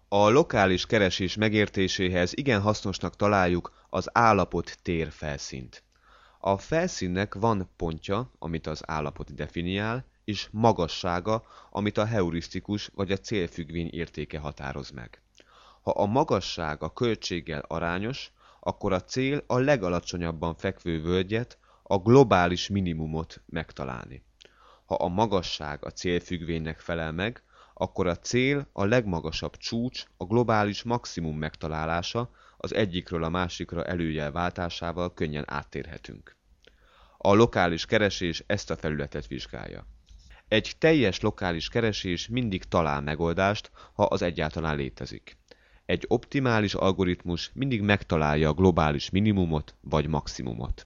A lokális keresés megértéséhez igen hasznosnak találjuk az állapot-tér-felszínt. A felszínnek van pontja, amit az állapot definiál, és magassága, amit a heurisztikus vagy a célfüggvény értéke határoz meg. Ha a magasság a költséggel arányos, akkor a cél a legalacsonyabban fekvő völgyet, a globális minimumot megtalálni. Ha a magasság a célfüggvénynek felel meg, akkor a cél a legmagasabb csúcs, a globális maximum megtalálása, az egyikről a másikra előjel váltásával könnyen áttérhetünk. A lokális keresés ezt a felületet vizsgálja. Egy teljes lokális keresés mindig talál megoldást, ha az egyáltalán létezik. Egy optimális algoritmus mindig megtalálja a globális minimumot vagy maximumot.